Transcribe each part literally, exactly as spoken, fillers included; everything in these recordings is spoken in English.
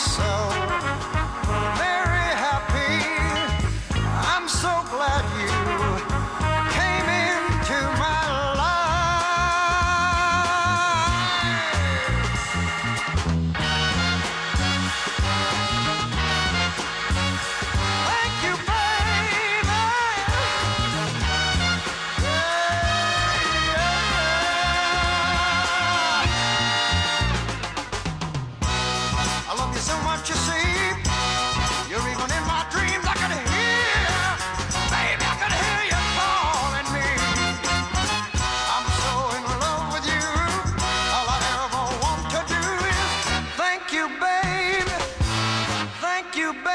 so very happy. I'm so glad you came into my Thank you, baby. Yeah, yeah. I love you so much, you see. You're even in my dreams. I can hear, baby, I can hear you calling me. I'm so in love with you. All I ever want to do is thank you, baby. Thank you, baby.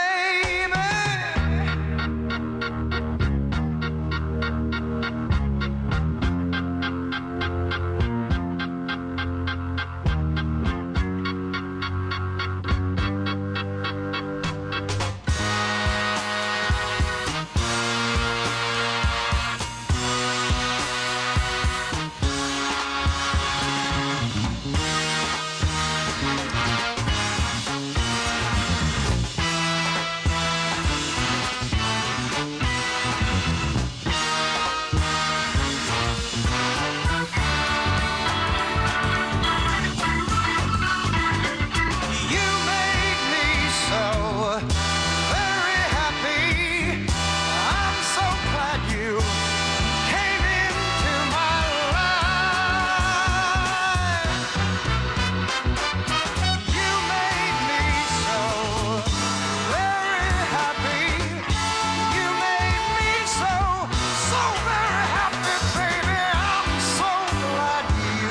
You made me so very happy. I'm so glad you came into my life. You made me so very happy. You made me so, so very happy, baby. I'm so glad you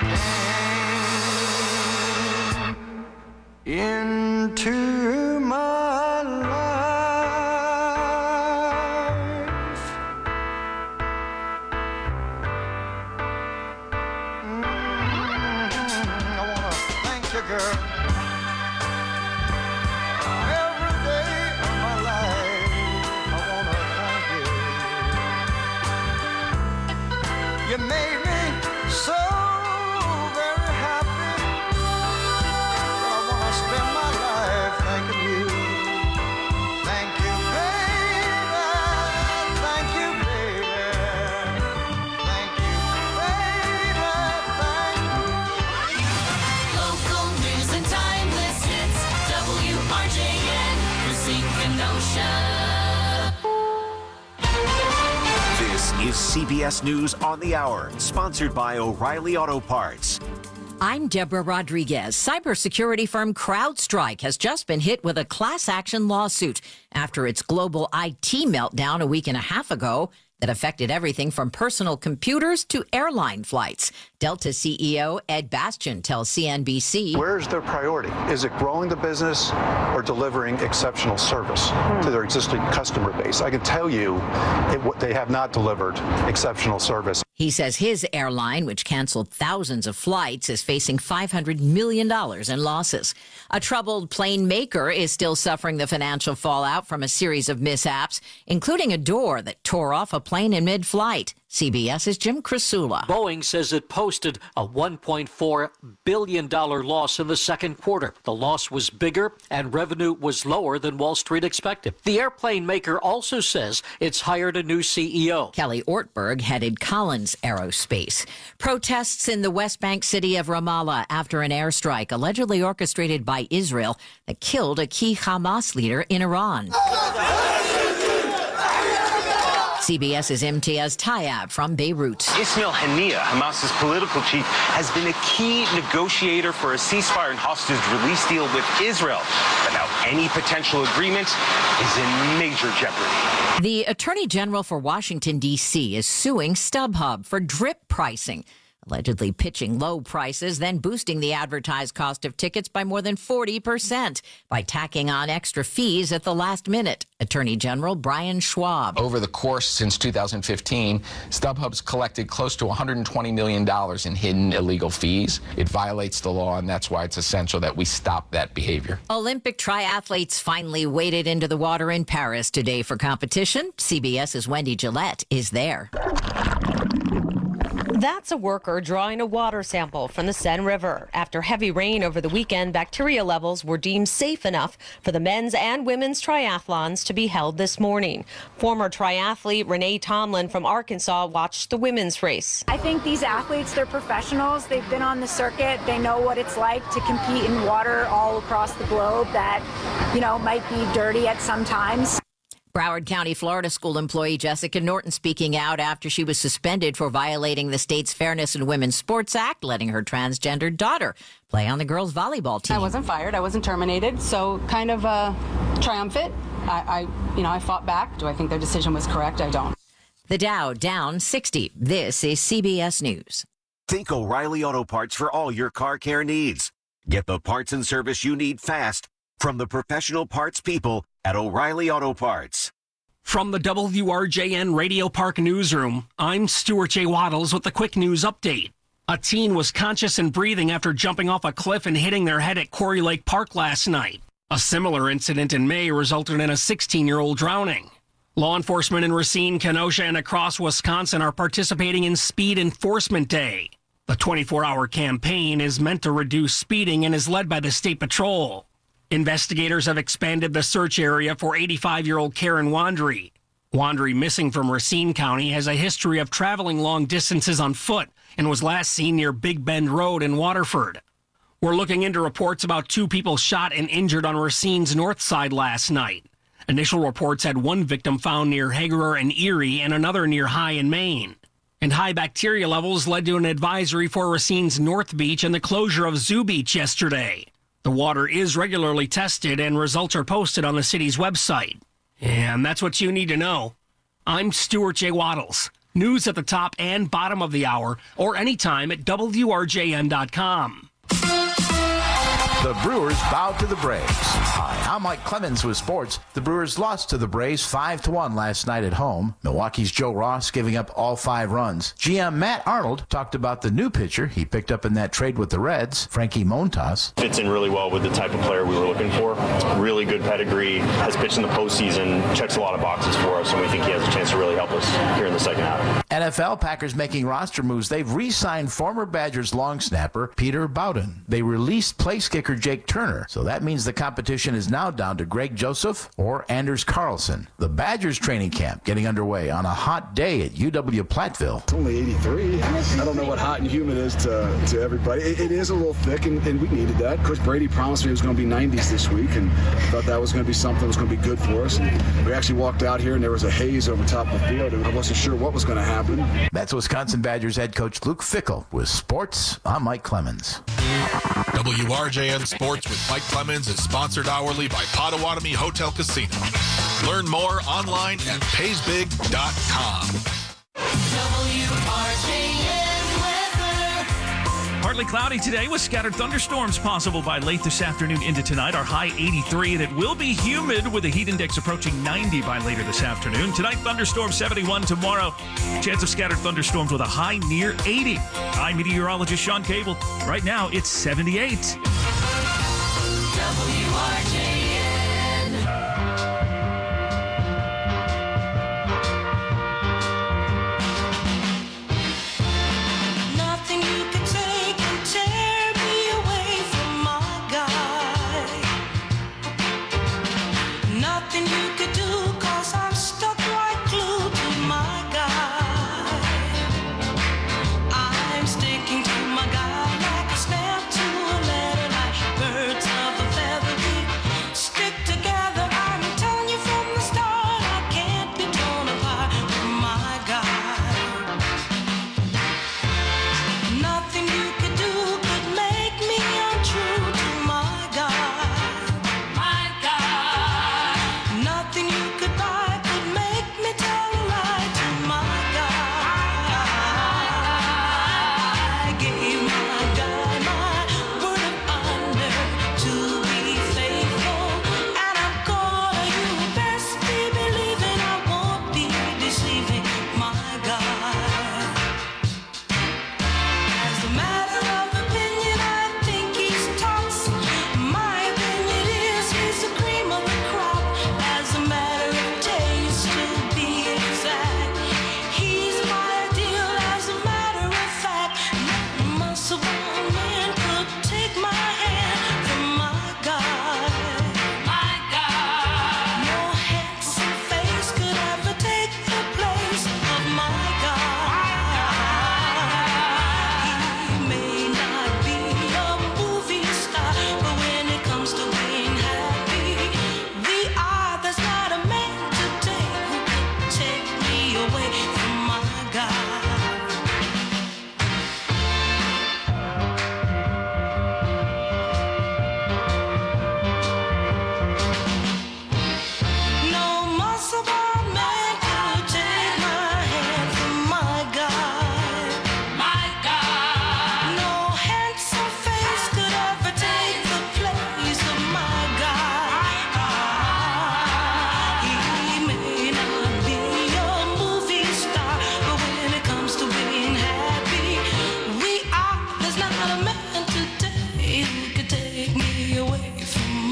came into my life. Mm, I wanna thank you, girl. Every day of my life, I wanna thank you. You made me so very happy. I wanna spend my life thanking you. Thank you, baby. Thank you, baby. Thank you, baby. Thank you. Local news and timeless hits. W R J N, Racine Kenosha. This is C B S News on the Hour, sponsored by O'Reilly Auto Parts. I'm Deborah Rodriguez. Cybersecurity firm CrowdStrike has just been hit with a class action lawsuit after its global I T meltdown a week and a half ago that affected everything from personal computers to airline flights. Delta C E O Ed Bastian tells C N B C. Where's their priority? Is it growing the business or delivering exceptional service to their existing customer base? I can tell you it, they have not delivered exceptional service. He says his airline, which canceled thousands of flights, is facing five hundred million dollars in losses. A troubled plane maker is still suffering the financial fallout from a series of mishaps, including a door that tore off a plane in mid-flight. CBS's Jim Krasula. Boeing says it posted a one point four billion dollars loss in the second quarter. The loss was bigger and revenue was lower than Wall Street expected. The airplane maker also says it's hired a new C E O. Kelly Ortberg headed Collins Aerospace. Protests in the West Bank city of Ramallah after an airstrike allegedly orchestrated by Israel that killed a key Hamas leader in Iran. CBS's Imtiaz Tayyab from Beirut. Ismail Haniyeh, Hamas's political chief, has been a key negotiator for a ceasefire and hostage release deal with Israel. But now any potential agreement is in major jeopardy. The Attorney General for Washington, D C is suing StubHub for drip pricing, allegedly pitching low prices, then boosting the advertised cost of tickets by more than forty percent by tacking on extra fees at the last minute. Attorney General Brian Schwab. Over the course since two thousand fifteen, StubHub's collected close to one hundred twenty million dollars in hidden illegal fees. It violates the law, and that's why it's essential that we stop that behavior. Olympic triathletes finally waded into the water in Paris today for competition. CBS's Wendy Gillette is there. That's a worker drawing a water sample from the Seine River. After heavy rain over the weekend, bacteria levels were deemed safe enough for the men's and women's triathlons to be held this morning. Former triathlete Renee Tomlin from Arkansas watched the women's race. I think these athletes, they're professionals. They've been on the circuit. They know what it's like to compete in water all across the globe that, you know, might be dirty at some times. Broward County, Florida school employee Jessica Norton speaking out after she was suspended for violating the state's Fairness in Women's Sports Act, letting her transgendered daughter play on the girls' volleyball team. I wasn't fired. I wasn't terminated. So kind of uh, triumphant. I, I, you know, I fought back. Do I think their decision was correct? I don't. The Dow down sixty. This is C B S News. Think O'Reilly Auto Parts for all your car care needs. Get the parts and service you need fast from the professional parts people at O'Reilly Auto Parts. From the W R J N Radio Park Newsroom, I'm Stuart J. Waddles with the quick news update. A teen was conscious and breathing after jumping off a cliff and hitting their head at Quarry Lake Park last night. A similar incident in May resulted in a sixteen-year-old drowning. Law enforcement in Racine, Kenosha, and across Wisconsin are participating in Speed Enforcement Day. The twenty-four hour campaign is meant to reduce speeding and is led by the State Patrol. Investigators have expanded the search area for eighty-five-year-old Karen Wandry. Wandry, missing from Racine County, has a history of traveling long distances on foot and was last seen near Big Bend Road in Waterford. We're looking into reports about two people shot and injured on Racine's north side last night. Initial reports had one victim found near Hagerer and Erie and another near High in Maine. And high bacteria levels led to an advisory for Racine's North Beach and the closure of Zoo Beach yesterday. The water is regularly tested and results are posted on the city's website. And that's what you need to know. I'm Stuart J. Waddles. News at the top and bottom of the hour or anytime at W R J N dot com. The Brewers bowed to the Braves. Hi, I'm Mike Clemens with sports. The Brewers lost to the Braves five to one last night at home. Milwaukee's Joe Ross giving up all five runs. G M Matt Arnold talked about the new pitcher he picked up in that trade with the Reds, Frankie Montas. Fits in really well with the type of player we were looking for. Really good pedigree, has pitched in the postseason, checks a lot of boxes for us, and we think he has a chance to really help us here in the second half. N F L Packers making roster moves. They've re-signed former Badgers long snapper Peter Bowden. They released place kicker Jake Turner, so that means the competition is now down to Greg Joseph or Anders Carlson. The Badgers training camp getting underway on a hot day at U W Platteville. It's only eighty-three. I don't know what hot and humid is to, to everybody. It, it is a little thick, and, and we needed that. Coach Brady promised me it was going to be nineties this week, and thought that was going to be something that was going to be good for us. And we actually walked out here, and there was a haze over top of the field. I wasn't sure what was going to happen. That's Wisconsin Badgers head coach Luke Fickell with sports. I'm Mike Clemens. W R J N Sports with Mike Clemens is sponsored hourly by Potawatomi Hotel Casino. Learn more online at pays big dot com. W R J N weather. Partly cloudy today with scattered thunderstorms possible by late this afternoon into tonight. Our high eighty-three, and it will be humid with a heat index approaching ninety by later this afternoon. Tonight, thunderstorm seventy-one. Tomorrow, chance of scattered thunderstorms with a high near eighty. I'm meteorologist Sean Cable. Right now, it's seventy-eight. W R J N. Nothing you can take can tear me away from my guy. Nothing you could do, cause I'm stuck right glued to my guy. I'm sticking to my guy like a snap to a letter, like birds of a feather.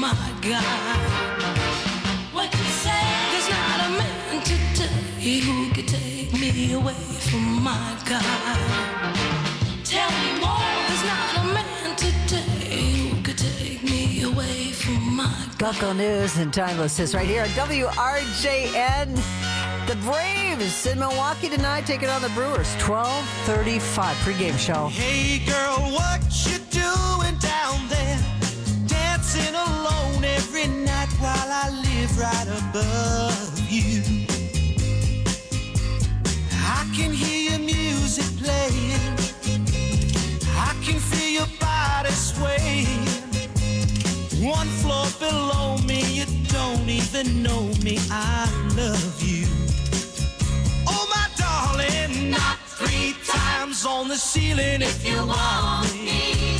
my God. What you say? There's not a man today who could take me away from my God. Tell me more. There's not a man today who could take me away from my God. Local news and timeless is right here on W R J N. The Braves in Milwaukee tonight taking on the Brewers. twelve thirty-five pregame show. Hey girl, what you doing down there? Dancing alone every night while I live right above you. I can hear your music playing. I can feel your body swaying. One floor below me, you don't even know me. I love you. Oh, my darling, knock three times on the ceiling if you want me.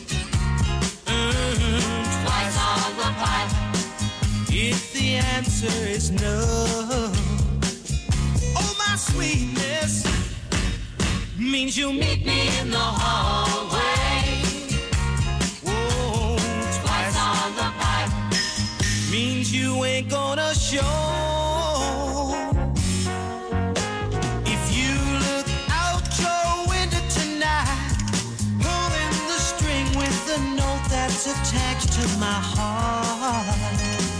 Mm, twice on the pipe if the answer is no. Oh, my sweetness means you meet me in the hallway. Oh, twice on the pipe means you ain't gonna show. Attached to my heart.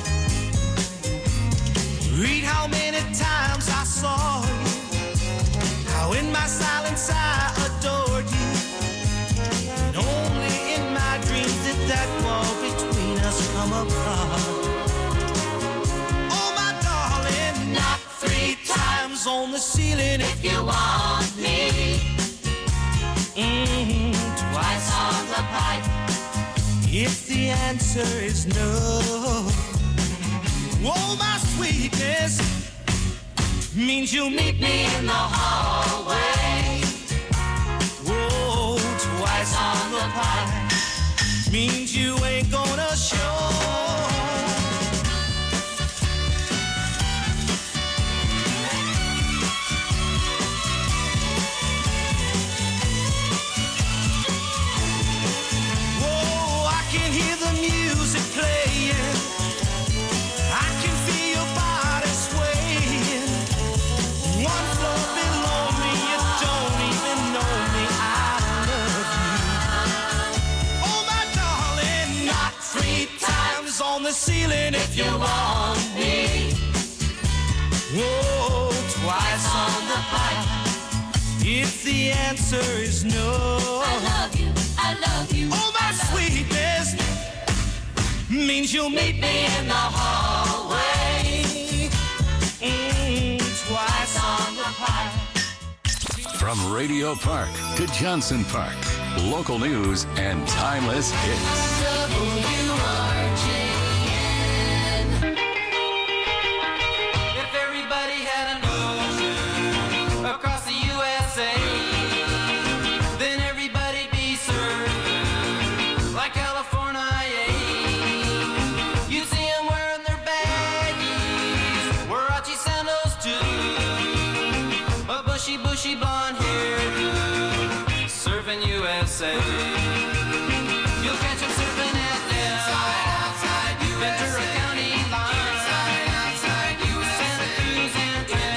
Read how many times I saw you, how in my silence I adored you, and only in my dreams did that wall between us come apart. Oh, my darling, knock three times on the ceiling if you want me. Mm-hmm. Twice on the pipe if the answer is no. Oh, my sweetness means you'll meet me in the hallway. Oh, twice on the pipe means you ain't gonna show. Ceiling if you want me. Whoa, twice on the pipe if the answer is no. I love you, I love you. Oh, my sweetness means you'll meet me in the hallway. Mm, twice on the pipe. From Radio Park to Johnson Park, local news and timeless hits. W R J. Across the U S A, then everybody'd be served like California. You see them wearing their baggies, Warachi sandals too, a bushy, bushy blonde hair, serving U S A. You'll catch them surfing at them outside Ventura County line, inside, outside U S A. Santa Cruz and Trent.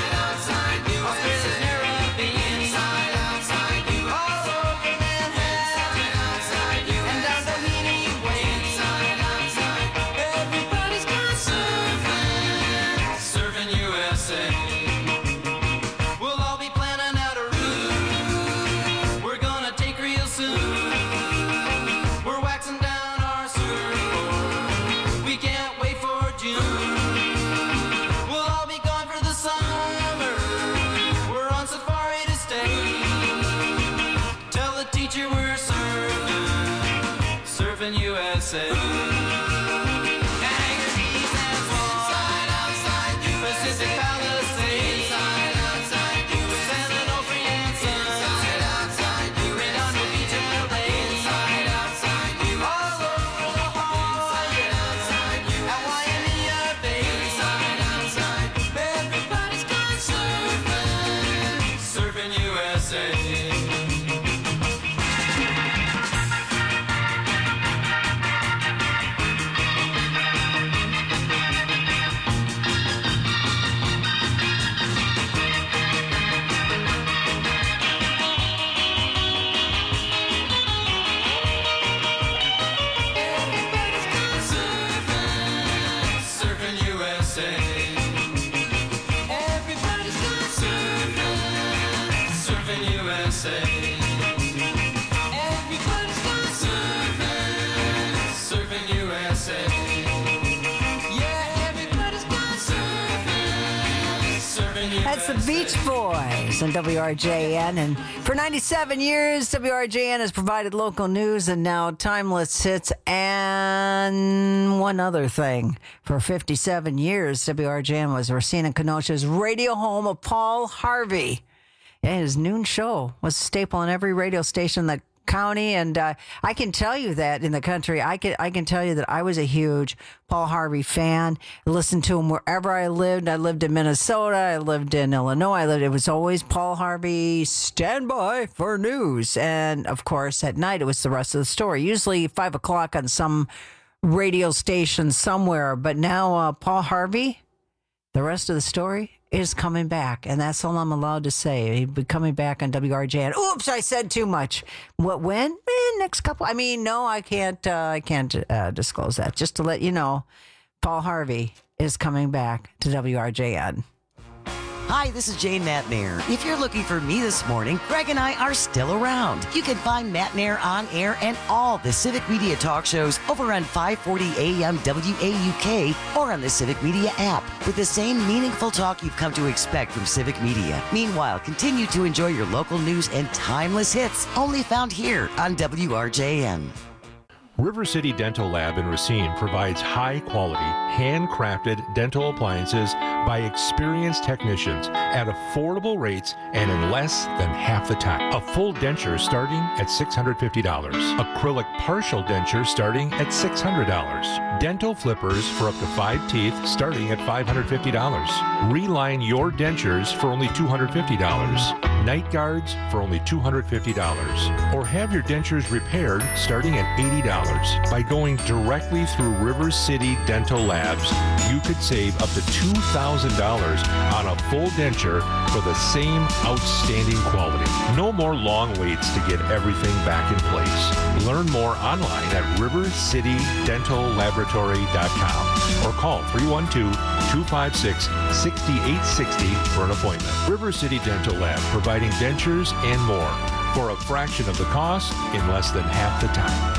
U S A. Hangar East and Swan, outside Pacific Palisades, outside San Onofre and Sons, outside Redondo Beach, L A, outside all over La Jolla, at Waimea Bay, outside everybody's gone surfing, surfing U S A. That's the Beach Boys on W R J N. And for ninety-seven years, W R J N has provided local news and now timeless hits and one other thing. For fifty-seven years, W R J N was Racine and Kenosha's radio home of Paul Harvey. And his noon show was a staple in every radio station in the county, and uh, I can tell you that in the country, I can I can tell you that I was a huge Paul Harvey fan. I listened to him wherever I lived. I lived in Minnesota. I lived in Illinois. I lived. It was always Paul Harvey. Stand by for news, and of course at night it was the rest of the story. Usually five o'clock on some radio station somewhere. But now uh, Paul Harvey, the rest of the story is coming back, and that's all I'm allowed to say. He'll be coming back on W R J N. Oops, I said too much. What? When? Eh, next couple. I mean, no, I can't. Uh, I can't uh, disclose that. Just to let you know, Paul Harvey is coming back to W R J N. Hi, this is Jane Matt Nair. If you're looking for me this morning, Greg and I are still around. You can find Matt Nair on air and all the Civic Media talk shows over on five forty A M W A U K or on the Civic Media app with the same meaningful talk you've come to expect from Civic Media. Meanwhile, continue to enjoy your local news and timeless hits only found here on W R J N. River City Dental Lab in Racine provides high-quality, handcrafted dental appliances by experienced technicians at affordable rates and in less than half the time. A full denture starting at six hundred fifty dollars. Acrylic partial denture starting at six hundred dollars. Dental flippers for up to five teeth starting at five hundred fifty dollars. Reline your dentures for only two hundred fifty dollars. Night guards for only two hundred fifty dollars. Or have your dentures repaired starting at eighty dollars. By going directly through River City Dental Labs, you could save up to two thousand dollars on a full denture for the same outstanding quality. No more long waits to get everything back in place. Learn more online at river city dental laboratory dot com or call three one two, two five six, six eight six zero for an appointment. River City Dental Lab, providing dentures and more for a fraction of the cost in less than half the time.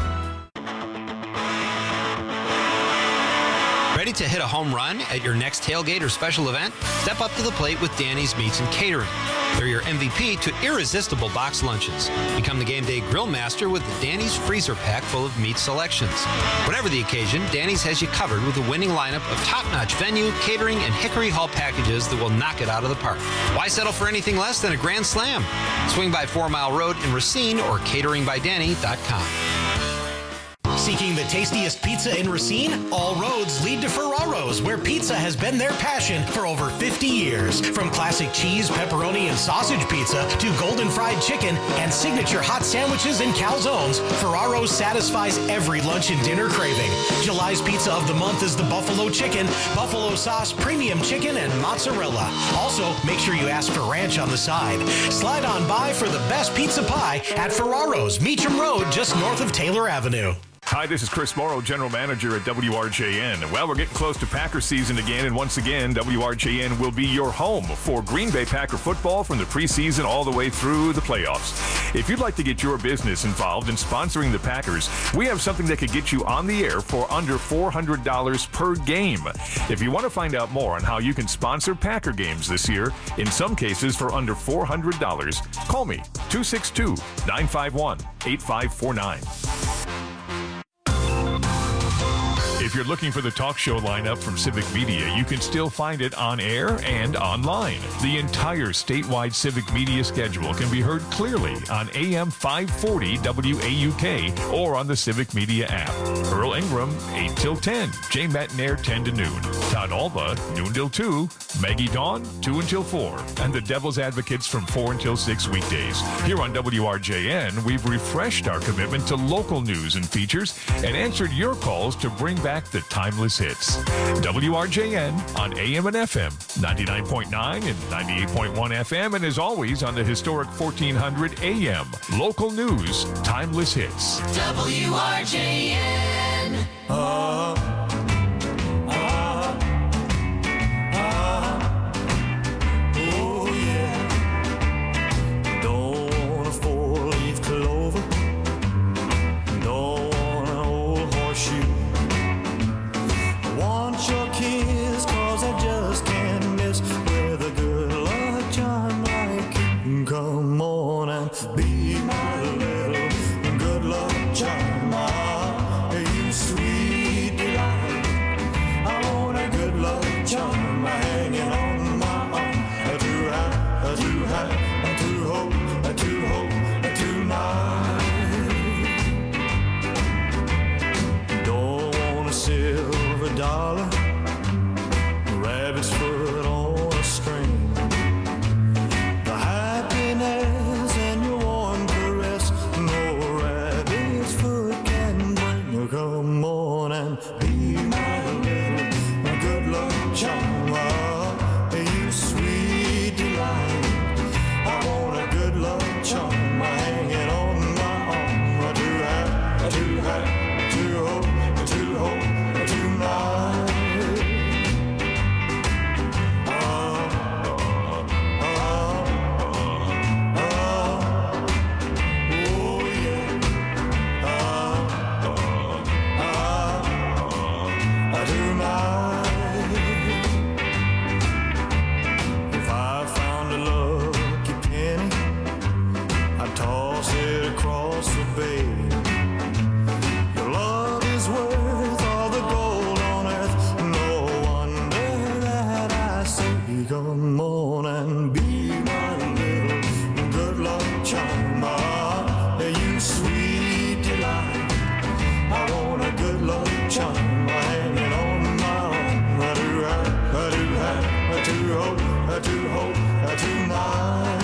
Ready to hit a home run at your next tailgate or special event? Step up to the plate with Danny's Meats and Catering. They're your M V P to irresistible box lunches. Become the game day grill master with the Danny's freezer pack full of meat selections. Whatever the occasion, Danny's has you covered with a winning lineup of top-notch venue, catering, and Hickory Hall packages that will knock it out of the park. Why settle for anything less than a grand slam? Swing by Four Mile Road in Racine or catering by danny dot com. Seeking the tastiest pizza in Racine? All roads lead to Ferraro's, where pizza has been their passion for over fifty years. From classic cheese, pepperoni, and sausage pizza to golden fried chicken and signature hot sandwiches and calzones, Ferraro's satisfies every lunch and dinner craving. July's pizza of the month is the buffalo chicken, buffalo sauce, premium chicken, and mozzarella. Also, make sure you ask for ranch on the side. Slide on by for the best pizza pie at Ferraro's, Meacham Road, just north of Taylor Avenue. Hi, this is Chris Morrow, General Manager at W R J N. Well, we're getting close to Packer season again, and once again, W R J N will be your home for Green Bay Packer football from the preseason all the way through the playoffs. If you'd like to get your business involved in sponsoring the Packers, we have something that could get you on the air for under four hundred dollars per game. If you want to find out more on how you can sponsor Packer games this year, in some cases for under four hundred dollars, call me, two six two, nine five one, eight five four nine. If you're looking for the talk show lineup from Civic Media, you can still find it on air and online. The entire statewide Civic Media schedule can be heard clearly on A M five forty W A U K or on the Civic Media app. Earl Ingram, eight till ten. Jay Matt Nair, ten to noon. Todd Alba, noon till two. Maggie Dawn, two until four. And the Devil's Advocates from four until six weekdays. Here on W R J N, we've refreshed our commitment to local news and features and answered your calls to bring back the timeless hits. W R J N on A M and F M, ninety-nine point nine and ninety-eight point one F M, and as always on the historic fourteen hundred A M. Local news, timeless hits. W R J N. Uh, uh, uh, oh yeah. Don't want a four-leaf clover. Don't want an old horseshoe. Want your kiss, cause I just can't miss with a good love. dollar, rabbit's foot on a string. The happiness in your warm caress, no rabbit's foot can bring. Come on and be my little good luck charm, you sweet delight. I want a good luck charm hanging on my arm. I do have, I do have, I do hope, I do hope, I do not. Oh, oh, oh, oh, oh, yeah. Oh, oh, oh, I do not. If I found a lucky penny, I'd toss it across the bay. Your love is worth all the gold on earth. No wonder that I say, come on and be my little good luck charm. Ah, you sweet delight. I want a good luck charm hanging on my arm. I do have, I do have, I do hope, I do hope, I do not.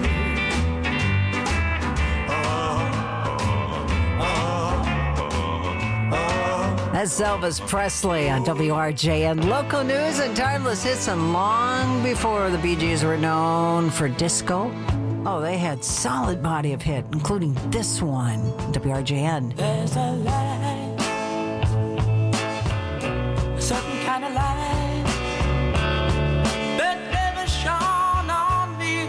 That's Elvis Presley on W R J N. Local news and timeless hits, and long before the Bee Gees were known for disco, oh, they had solid body of hit, including this one, W R J N. There's a light, a certain kind of light that never shone on me.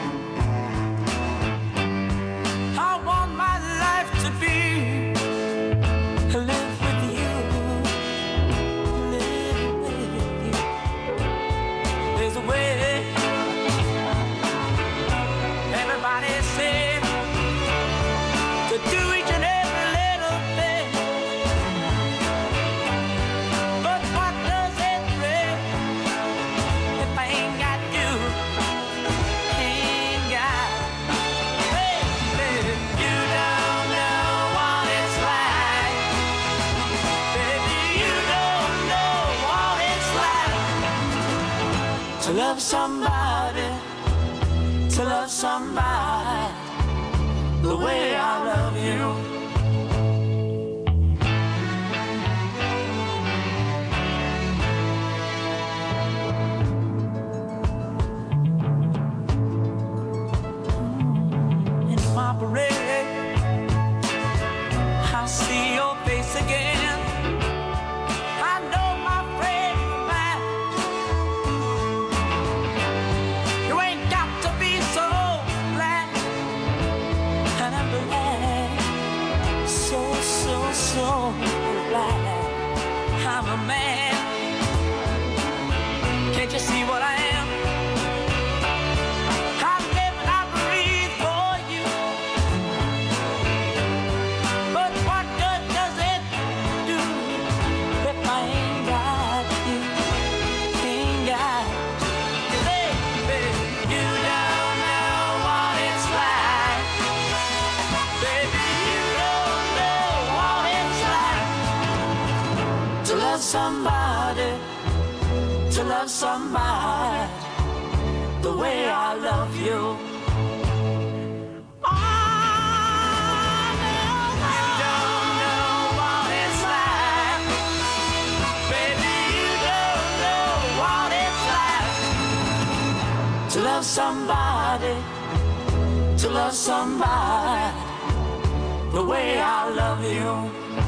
I want my life to be to live with you, live with you. There's a way. Everybody say to do each and every little thing. But what does it bring if I ain't got you? Ain't got, baby, you don't know what it's like. Baby, you don't know what it's like to love somebody, to love somebody the way I love you. In my parade, I'll see your face again. I know my friend man, you ain't got to be so glad. And I'm glad, so, so, so glad I'm a man. Can't you see what I am? I live and I breathe for you. But what good does it do if I ain't got you? Ain't got you. Baby, you don't know what it's like. Baby, you don't know what it's like to love somebody, to love somebody the way I love you. Oh, no, you don't know what it's like. Baby, you don't know what it's like to love somebody, to love somebody the way I love you.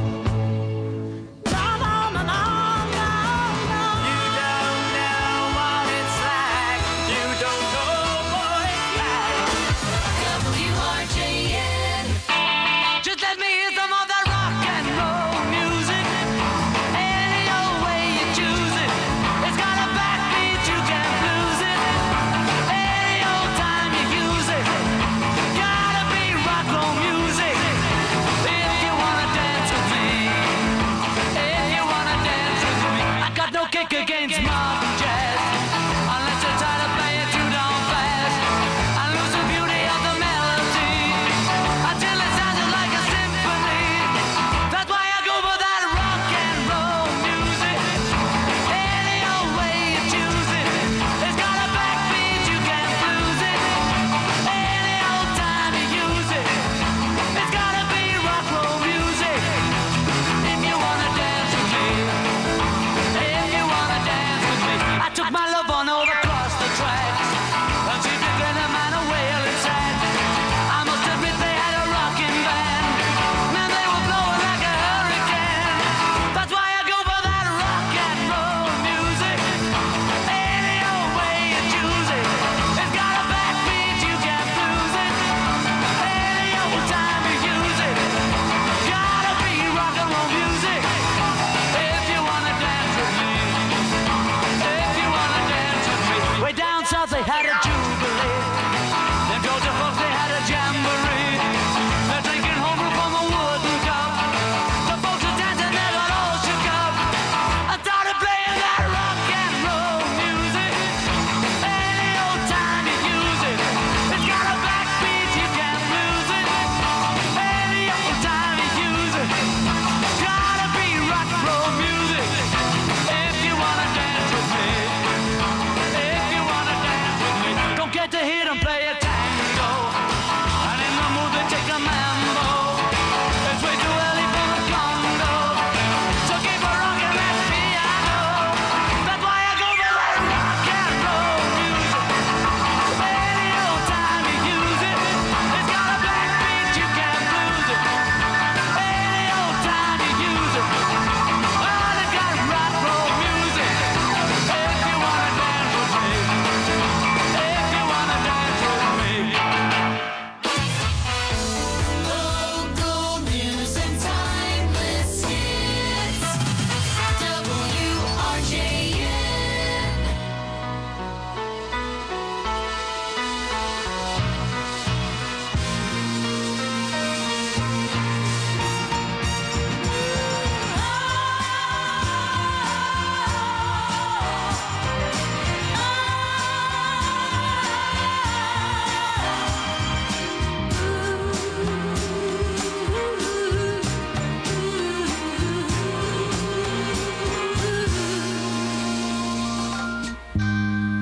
W R J N. Just let me hear some of that rock and roll music. Any old way you choose it. It's got a backbeat, you can't lose it. Any old time you use it. Gotta be rock roll music. If you wanna dance with me. If you wanna dance with me. I got no kick against modern jazz. Unless you try to play it too down fast. I lose the beauty of the melody until it sounds like a symphony. That's why I go for that rock and roll music.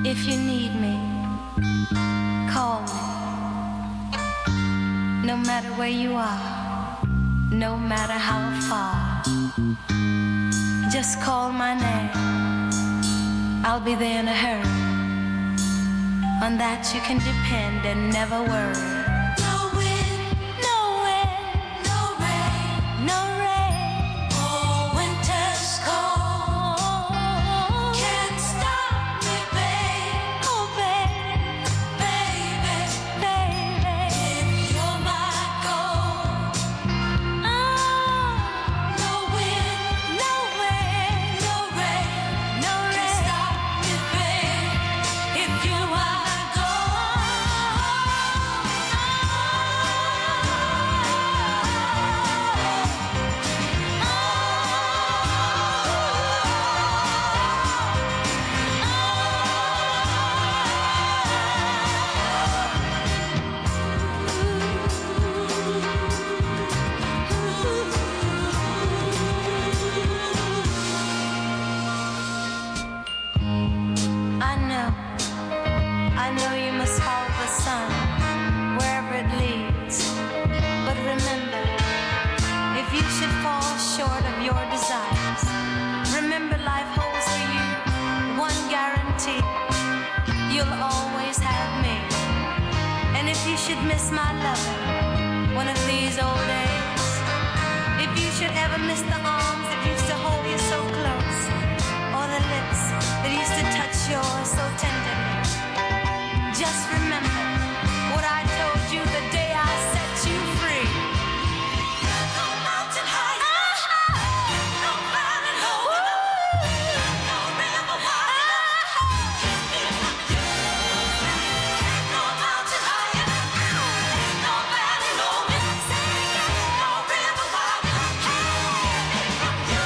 If you need me, call me. No matter where you are, no matter how far, just call my name. I'll be there in a hurry. On that you can depend and never worry. No wind, no wind, no rain, no rain. Oh, winter's cold. Can't stop me, babe. Oh, babe, baby, baby. If you're my gold. Oh, no wind, no wind, no rain, no rain. Can't stop me, babe. If you are. I know, I know you must follow the sun wherever it leads. But remember, if you should fall short of your desires, remember life holds for you one guarantee. You'll always have me. And if you should miss my loving one of these old days, if you should ever miss the arms that used to hold you so close, or the lips that used to touch yours so tenderly, just remember what I told you the day I set you free. No mountain high enough, no mountain low enough, no river wide enough, keep me from you. No mountain high enough, no valley low enough, no river wide enough, keep me from you.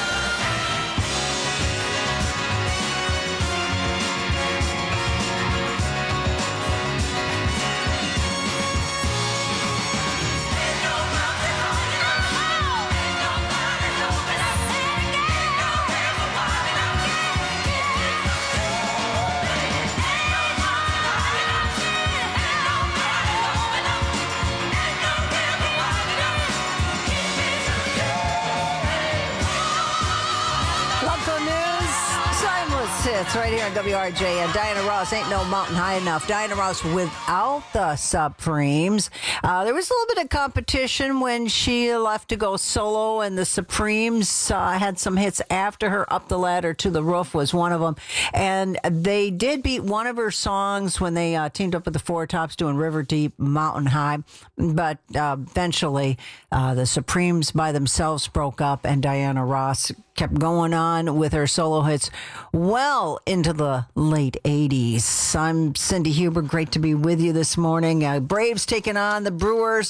Local news, timeless hits right here on W R J N. Diana Ross, Ain't No Mountain High Enough. Diana Ross without the Supremes. Uh, there was a little bit of competition when she left to go solo, and the Supremes uh, had some hits after her. Up the Ladder to the Roof was one of them. And they did beat one of her songs when they uh, teamed up with the Four Tops doing River Deep, Mountain High. But uh, eventually, uh, the Supremes by themselves broke up, and Diana Ross kept going on with her solo hits well into the late eighties. I'm Cindy Huber. Great to be with you this morning. Uh, Braves taking on the Brewers.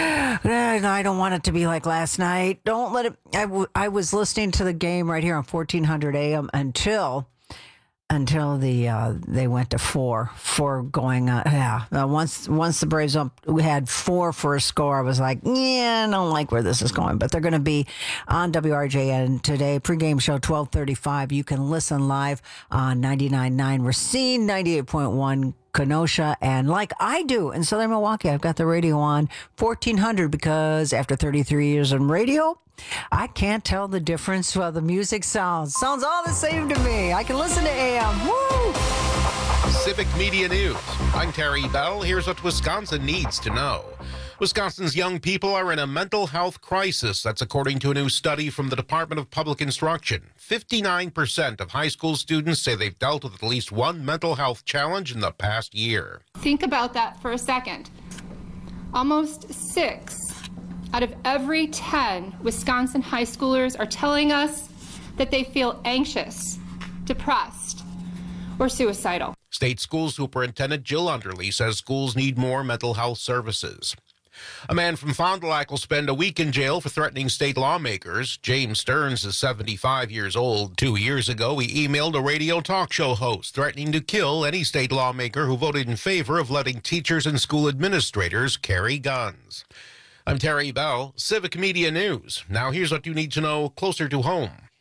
I don't want it to be like last night. Don't let it. I, w- I was listening to the game right here on fourteen hundred A M until until the uh, they went to four, four going on. Yeah, uh, once once the Braves up, we had four for a score. I was like, yeah, I don't like where this is going. But they're going to be on W R J N today. Pregame show twelve thirty-five. You can listen live on ninety-nine point nine Racine, ninety-eight point one Kenosha, and like I do in Southern Milwaukee, I've got the radio on fourteen hundred because after thirty-three years in radio, I can't tell the difference while the music sounds. Sounds all the same to me. I can listen to A M. Woo! Civic Media News. I'm Terry Bell. Here's what Wisconsin needs to know. Wisconsin's young people are in a mental health crisis. That's according to a new study from the Department of Public Instruction. fifty-nine percent of high school students say they've dealt with at least one mental health challenge in the past year. Think about that for a second. Almost six out of every ten Wisconsin high schoolers are telling us that they feel anxious, depressed, or suicidal. State School Superintendent Jill Underly says schools need more mental health services. A man from Fond du Lac will spend a week in jail for threatening state lawmakers. James Stearns is seventy-five years old. Two years ago, he emailed a radio talk show host threatening to kill any state lawmaker who voted in favor of letting teachers and school administrators carry guns. I'm Terry Bell, Civic Media News. Now here's what you need to know closer to home.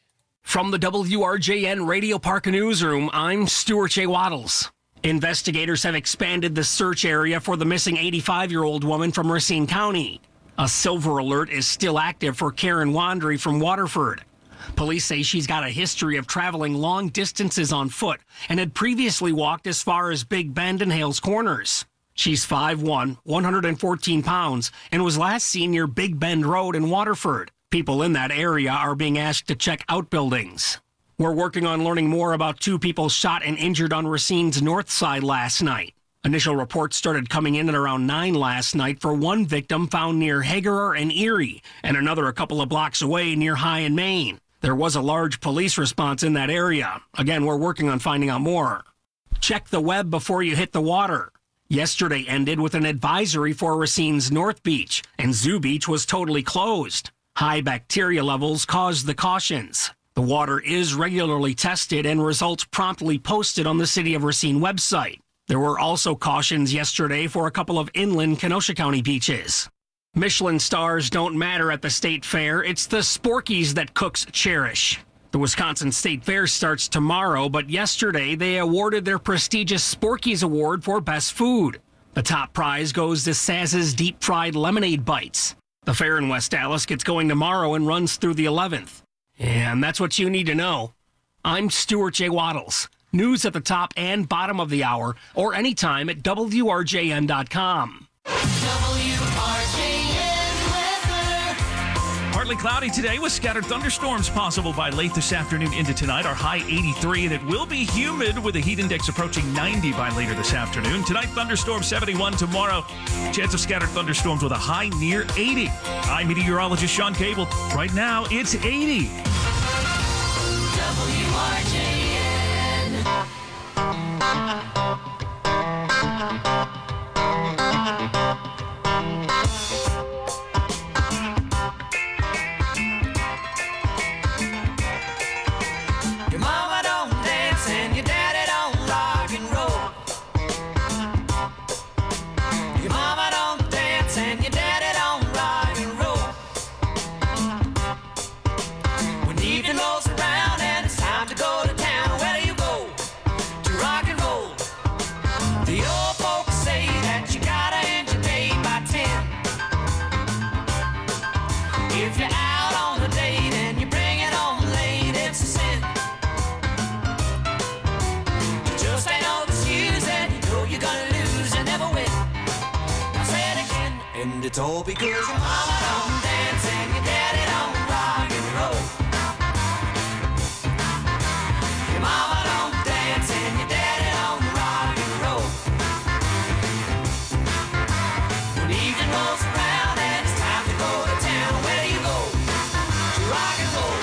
From the W R J N Radio Park Newsroom, I'm Stuart J. Waddles. Investigators have expanded the search area for the missing eighty-five-year-old woman from Racine County. A silver alert is still active for Karen Wandry from Waterford. Police say she's got a history of traveling long distances on foot and had previously walked as far as Big Bend and Hales Corners. She's five one, one hundred fourteen pounds, and was last seen near Big Bend Road in Waterford. People in that area are being asked to check outbuildings. We're working on learning more about two people shot and injured on Racine's north side last night. Initial reports started coming in at around nine last night for one victim found near Hagerer and Erie, and another a couple of blocks away near High and Main. There was a large police response in that area. Again, we're working on finding out more. Check the web before you hit the water. Yesterday ended with an advisory for Racine's North Beach, and Zoo Beach was totally closed. High bacteria levels caused the cautions. The water is regularly tested and results promptly posted on the City of Racine website. There were also cautions yesterday for a couple of inland Kenosha County beaches. Michelin stars don't matter at the state fair. It's the Sporkies that cooks cherish. The Wisconsin State Fair starts tomorrow, but yesterday they awarded their prestigious Sporkies Award for Best Food. The top prize goes to Saz's Deep Fried Lemonade Bites. The fair in West Allis gets going tomorrow and runs through the eleventh. And that's what you need to know. I'm Stuart J. Waddles. News at the top and bottom of the hour, or anytime at W R J N dot com. W R J N weather. Partly cloudy today with scattered thunderstorms possible by late this afternoon into tonight. Our high eighty-three, and it will be humid with a heat index approaching ninety by later this afternoon. Tonight, thunderstorm seventy-one. Tomorrow, chance of scattered thunderstorms with a high near eighty. I'm meteorologist Sean Cable. Right now, it's eighty. W R J N. Your mama don't dance and your daddy don't rock and roll. Your mama don't dance and your daddy don't rock and roll. When evening rolls around and it's time to go to town, where do you go to rock and roll? The old folks say that you gotta end your day by ten. If you're out on a date and you bring it home late, it's a sin. You just ain't no excuse and you know you're gonna lose and never win. I'll say it again, and it's all because your mama don't dance and your daddy don't rock and roll. Your mama don't dance and your daddy don't rock and roll. When evening rolls around and it's time to go to town, where do you go to rock and roll?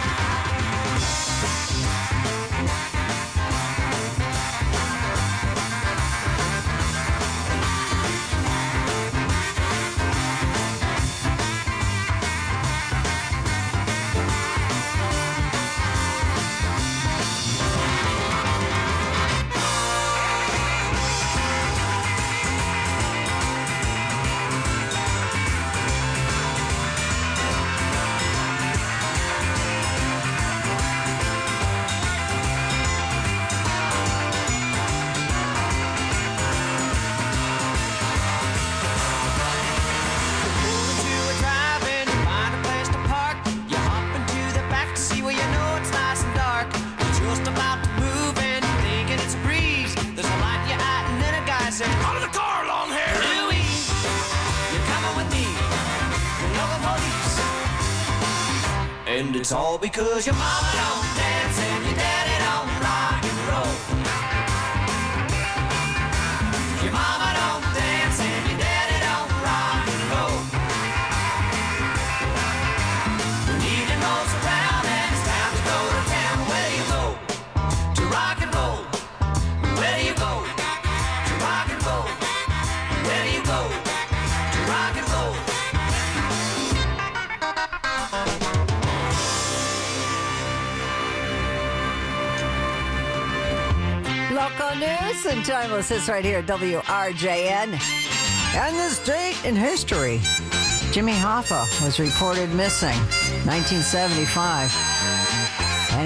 And it's all because your mama don't dance and your daddy don't rock and roll. Your mama don't dance and your daddy don't rock and roll. When evening rolls around and it's time to go to town, where do you go to rock and roll? Where do you go to rock and roll? Where do you go to rock and roll? Local news and timeless hits right here at W R J N. And this date in history. Jimmy Hoffa was reported missing nineteen seventy-five. And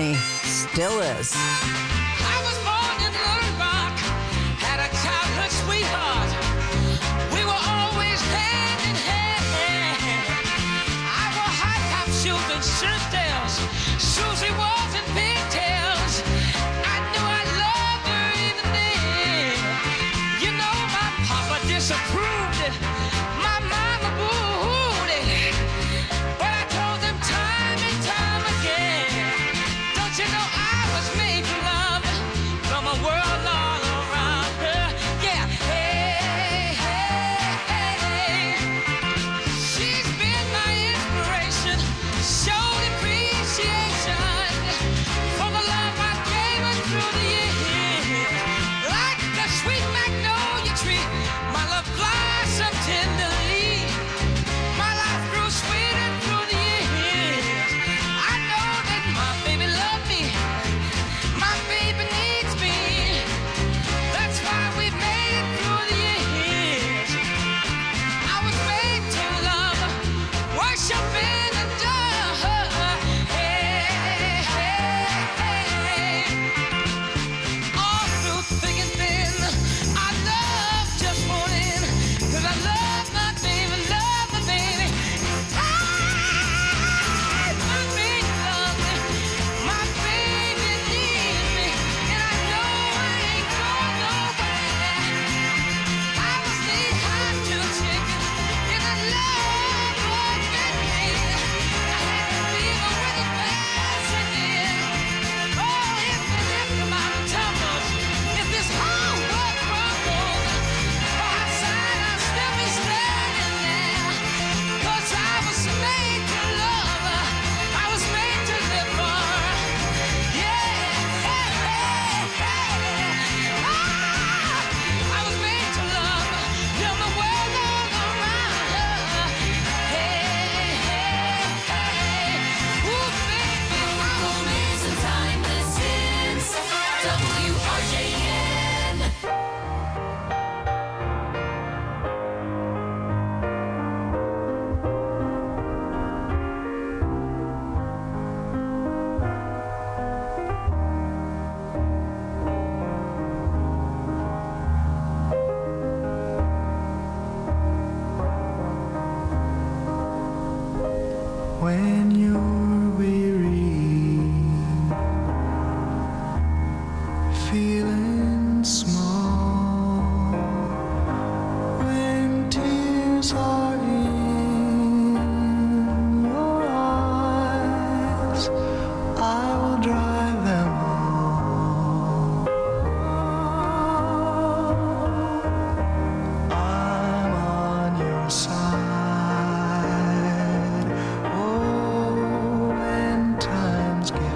still is. I was born in Little Rock, had a childhood sweetheart. We were always hand in hand. I wore high top shoes and shirt tails. Susie was in pigtails. I knew I loved her even then. You know my papa disapproved it. My mama booed it. But I told them time and time again. Don't you know I was made for love from a world all around her? Yeah, hey, hey, hey. She's been my inspiration, showed appreciation for the love I gave her through the years. Like the sweet magnolia tree, my love blossomed tenderly. My life grew sweeter through the years. I know that my baby loved me. My baby needs me. That's why we made it through the years. I was made to love, worship and adore. Hey, hey, hey. All through thick and thin, I love just won't end. 'Cause I love my baby, love my baby. Ah, my baby loves me. My baby needs me. And I know I ain't going nowhere. I was knee-high to the chicken in a love boat vacation. I had the fever with the passion in. Oh, if the if the mountain tumbles, if this whole world crumbles, by her side I'll still be standing there. 'Cause I was made to love her. I was made to live for her. Yeah, hey, hey, hey. Ah, I was made to love her. Feel the world all around her. Hey, hey, hey. Ooh, baby, Local news and timeless hits. W R J N. when you're weary, feeling small, when tears are in your eyes, I will dry them all. I'm on your side. Oh, when times get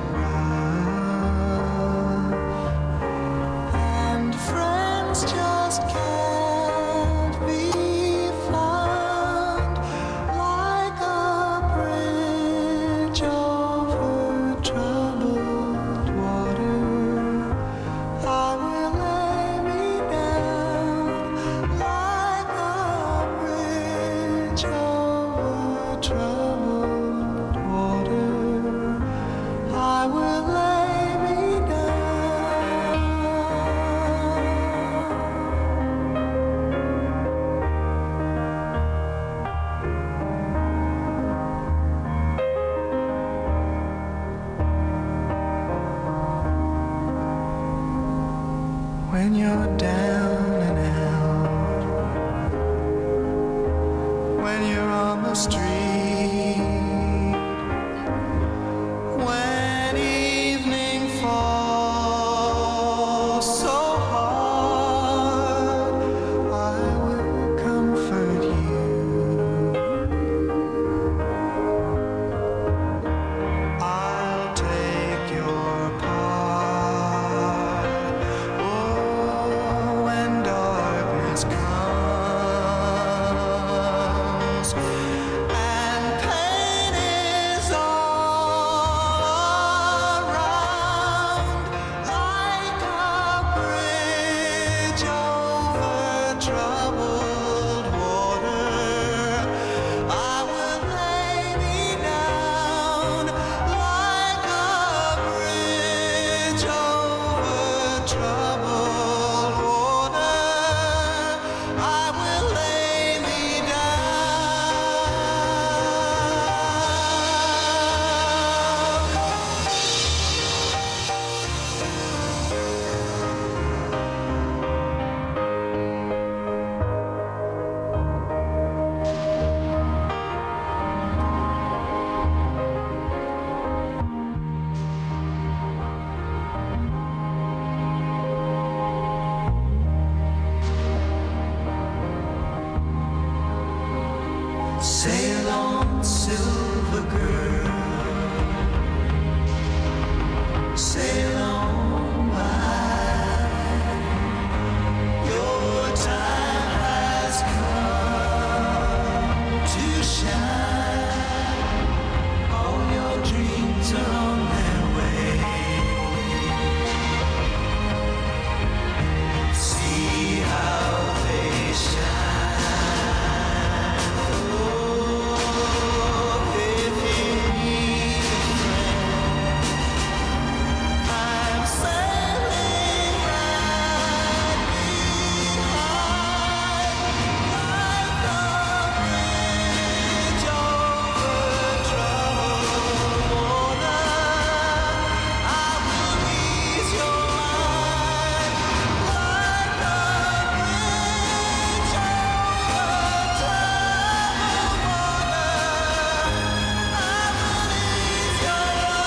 rough and friends just can't be found, like a bridge over troubled water, I will lay me down. Like a bridge over troubled water, I will lay me down. When you're down and out, when you're on the street, when evening falls so hard, I will comfort you. I'll take your part. Oh, when darkness comes silver girl, sail on by. Your time has come to shine. All your dreams are on their way. See how they shine. Oh, if you need a friend, I'm sailing right behind, like a bridge over troubled water. I will ease your mind, like a bridge over troubled water. I will ease your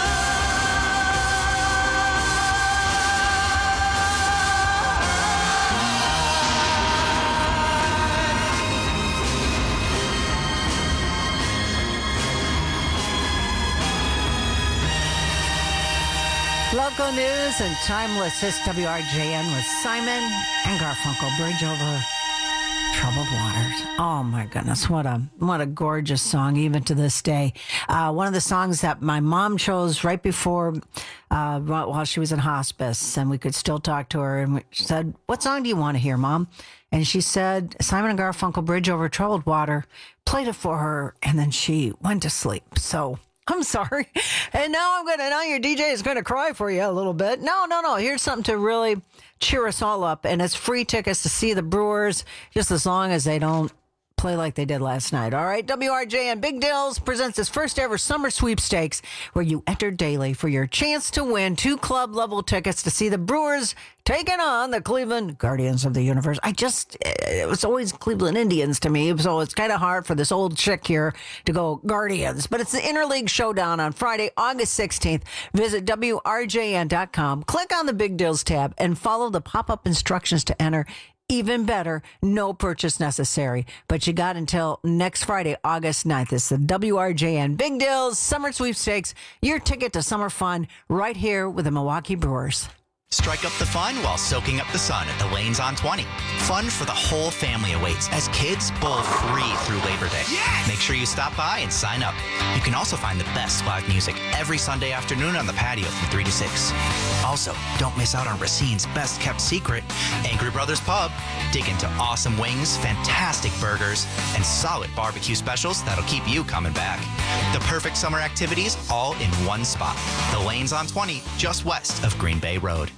Local news and timeless hits. W R J N with Simon and Garfunkel. Bridge over troubled waters. Oh my goodness, what a what a gorgeous song, even to this day. Uh, one of the songs that my mom chose right before, uh, while she was in hospice, and we could still talk to her. And we said, "What song do you want to hear, Mom?" And she said, "Simon and Garfunkel, Bridge Over Troubled Water." Played it for her, and then she went to sleep. So I'm sorry. And now I'm going to, now your D J is going to cry for you a little bit. No, no, no. Here's something to really cheer us all up. And it's free tickets to see the Brewers, just as long as they don't play like they did last night. All right. W R J N Big Deals presents its first ever summer sweepstakes, where you enter daily for your chance to win two club level tickets to see the Brewers taking on the Cleveland Guardians of the Universe. I just, it was always Cleveland Indians to me, so it's kind of hard for this old chick here to go Guardians. But it's the Interleague Showdown on Friday, August sixteenth. Visit W R J N dot com, click on the Big Deals tab, and follow the pop-up instructions to enter. Even better, no purchase necessary. But you got until next Friday, August ninth. It's the W R J N Big Deals Summer Sweepstakes, your ticket to summer fun right here with the Milwaukee Brewers. Strike up the fun while soaking up the sun at the Lanes on twenty. Fun for the whole family awaits as kids bowl free through Labor Day. Yes! Make sure you stop by and sign up. You can also find the best live music every Sunday afternoon on the patio from three to six. Also, don't miss out on Racine's best kept secret, Angry Brothers Pub. Dig into awesome wings, fantastic burgers, and solid barbecue specials that'll keep you coming back. The perfect summer activities all in one spot. The Lanes on twenty, just west of Green Bay Road.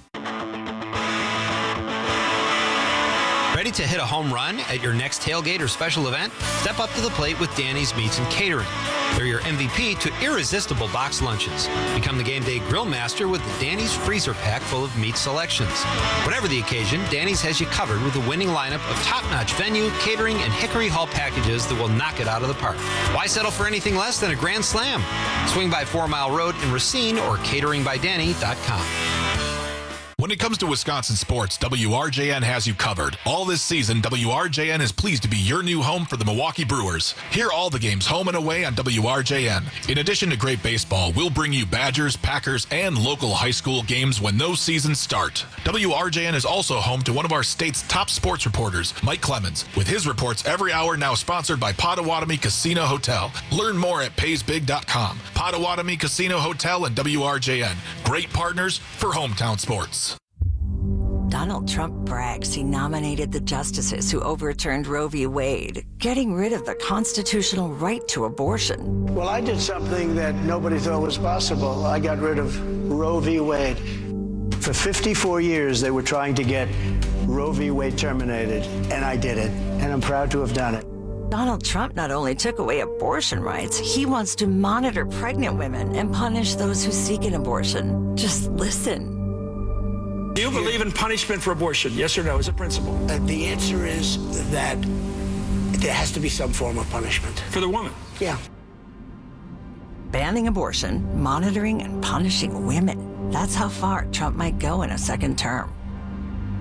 Ready to hit a home run at your next tailgate or special event? Step up to the plate with Danny's Meats and Catering. They're your M V P to irresistible box lunches. Become the game day grill master with the Danny's freezer pack full of meat selections. Whatever the occasion, Danny's has you covered with a winning lineup of top-notch venue, catering, and Hickory Hall packages that will knock it out of the park. Why settle for anything less than a grand slam? Swing by Four Mile Road in Racine or catering by danny dot com. When it comes to Wisconsin sports, W R J N has you covered. All this season, W R J N is pleased to be your new home for the Milwaukee Brewers. Hear all the games home and away on W R J N. In addition to great baseball, we'll bring you Badgers, Packers, and local high school games when those seasons start. W R J N is also home to one of our state's top sports reporters, Mike Clemens, with his reports every hour, now sponsored by Potawatomi Casino Hotel. Learn more at pays big dot com. Potawatomi Casino Hotel and W R J N. Great partners for hometown sports. Donald Trump brags he nominated the justices who overturned Roe v. Wade, getting rid of the constitutional right to abortion. Well, I did something that nobody thought was possible. I got rid of Roe v. Wade. For fifty-four years, they were trying to get Roe v. Wade terminated, and I did it, and I'm proud to have done it. Donald Trump not only took away abortion rights, he wants to monitor pregnant women and punish those who seek an abortion. Just listen. Do you believe in punishment for abortion? Yes or no, as a principle? Uh, the answer is that there has to be some form of punishment. For the woman? Yeah. Banning abortion, monitoring and punishing women. That's how far Trump might go in a second term.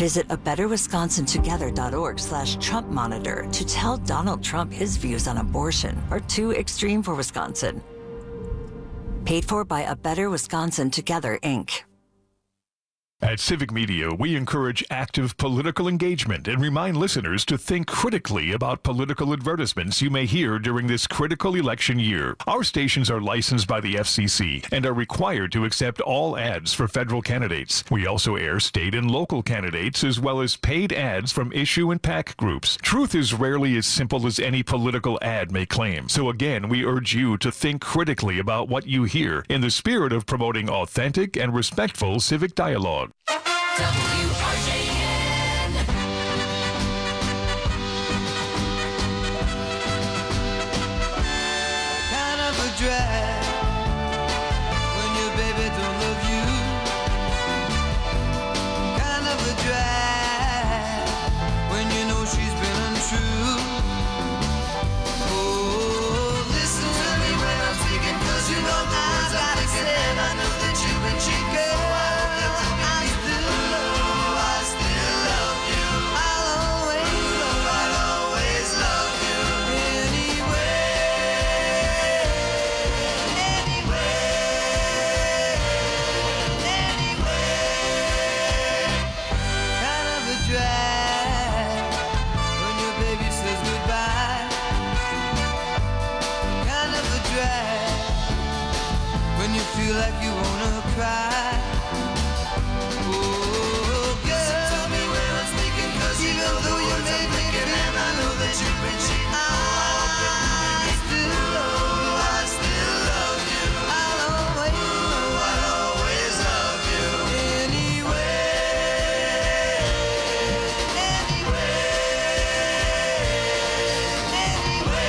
Visit a better wisconsin together dot org slash Trump Monitor to tell Donald Trump his views on abortion are too extreme for Wisconsin. Paid for by A Better Wisconsin Together, Incorporated. At Civic Media, we encourage active political engagement and remind listeners to think critically about political advertisements you may hear during this critical election year. Our stations are licensed by the F C C and are required to accept all ads for federal candidates. We also air state and local candidates as well as paid ads from issue and PAC groups. Truth is rarely as simple as any political ad may claim. So again, we urge you to think critically about what you hear in the spirit of promoting authentic and respectful civic dialogue. W R J N. Kind of a drag when your baby don't love you. Kind of a drag when you know she's been untrue. Oh, listen to me when I'm speaking, 'cause you know the words I say, and I know that you've been cheating. Feel like you wanna cry. Oh, girl, listen to me when I'm speaking, 'cause even though you may be thinking, and I know that you've been cheating, I still love you, I still love you. I'll always love, I'll always love you. Anyway, anyway, anyway.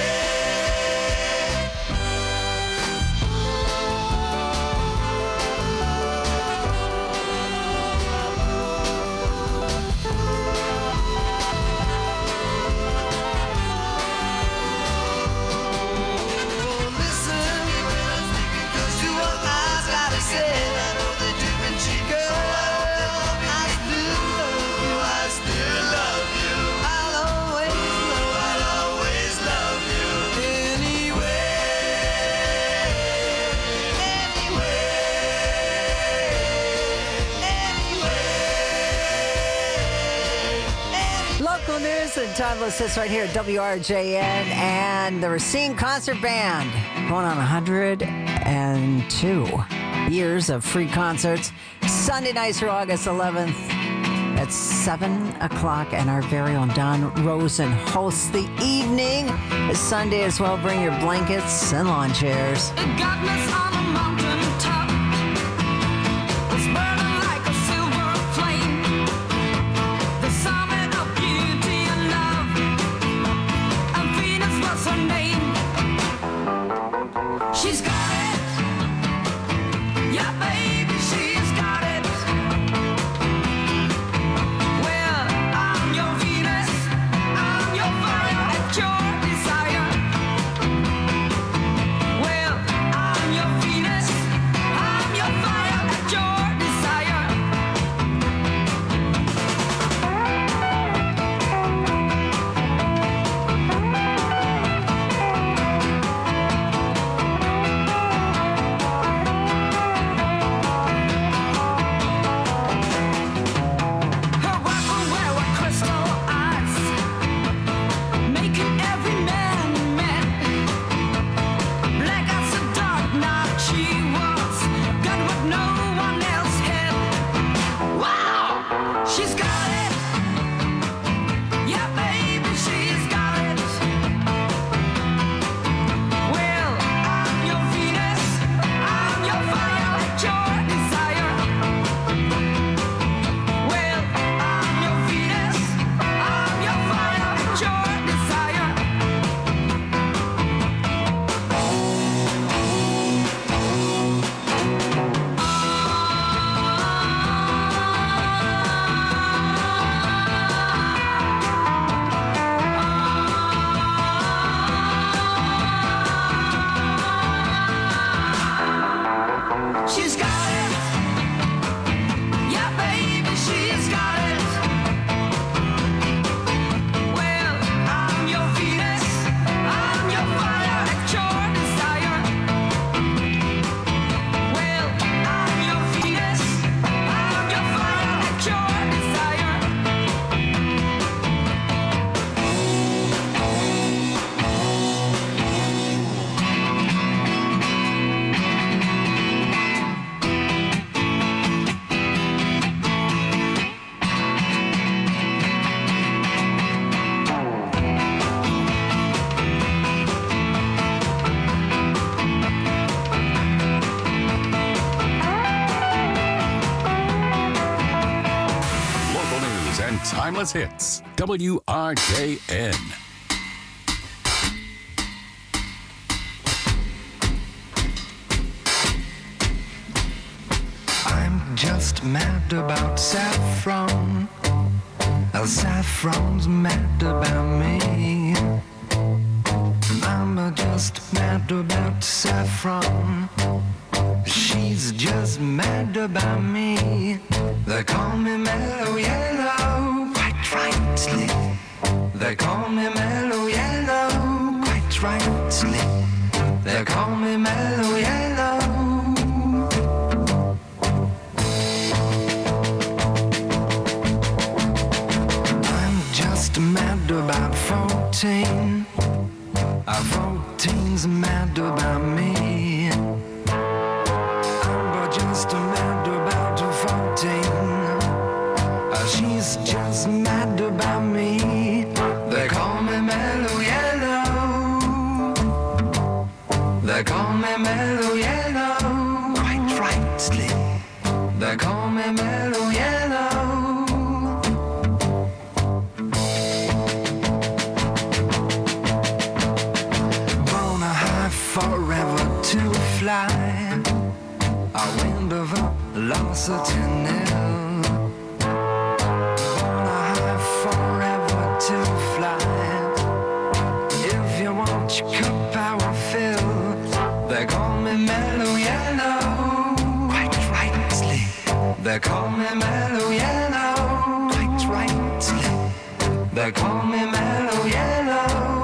Local news and timeless hits right here at W R J N and the Racine Concert Band going on one hundred two years of free concerts. Sunday nights through August eleventh at seven o'clock, and our very own Don Rosen hosts the evening. It's Sunday as well. Bring your blankets and lawn chairs. She's got it. Yeah, baby, she's got it. Well, I'm your Venus. I'm your fire at your desire. Well, I'm your Venus. timeless hits. W R J N. I'm just mad about saffron. Oh, saffron's mad about me. I'm just mad about saffron. She's just mad about me. They call me Mellow Yellow, quite rightly. They call me Mellow Yellow, quite rightly. They call me Mellow Yellow. Mad about fourteen. Uh, fourteen's mad about me. I'm just mad about fourteen. Uh, she's just mad about me. They call me Mellow Yellow. They call me Mellow Yellow, quite rightly. They call me Mellow Yellow. Forever to fly, a wind of velocity nil. Wanna high forever to fly. If you want your cup, I will fill. They call me Mellow Yellow, quite rightly. They call me Mellow Yellow, quite rightly. They call me Mellow Yellow.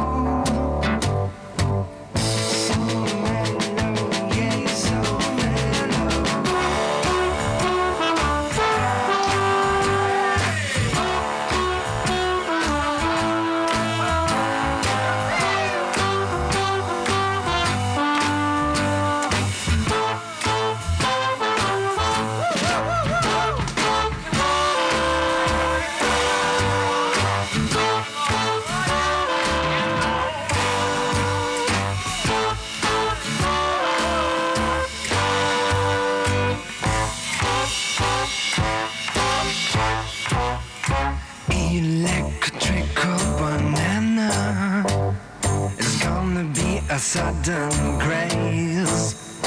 A sudden grace.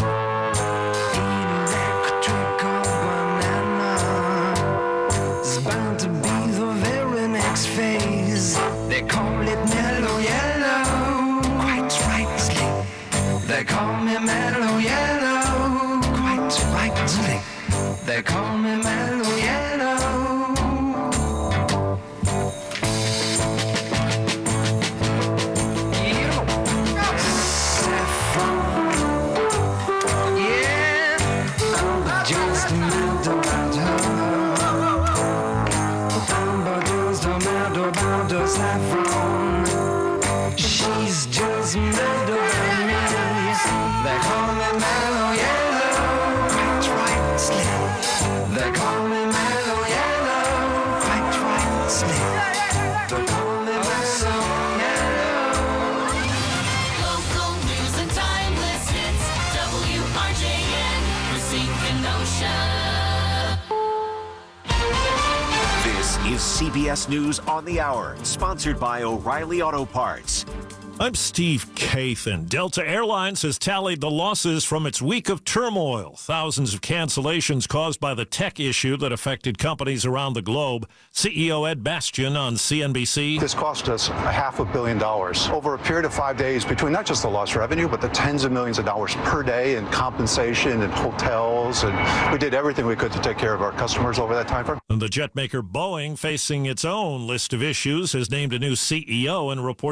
Electrical banana is bound to be the very next phase. They call it Mellow Yellow, quite rightly. They call me Mellow Yellow, quite rightly. They call me Mellow Yellow. Saffron, she's just mad about me. They call me Mellow Yellow, quite rightly. They call me Mellow Yellow, quite rightly. They call me Mellow Yellow. Local news and timeless hits. W R J N, Racine, Kenosha. This is C B S News on the Hour, sponsored by O'Reilly Auto Parts. I'm Steve Kathan. Delta Airlines has tallied the losses from its week of turmoil. Thousands of cancellations caused by the tech issue that affected companies around the globe. C E O Ed Bastian on C N B C. This cost us a half a billion dollars over a period of five days between not just the lost revenue, but the tens of millions of dollars per day in compensation and hotels. And we did everything we could to take care of our customers over that time frame. And the jet maker Boeing, facing its own list of issues, has named a new C E O and reports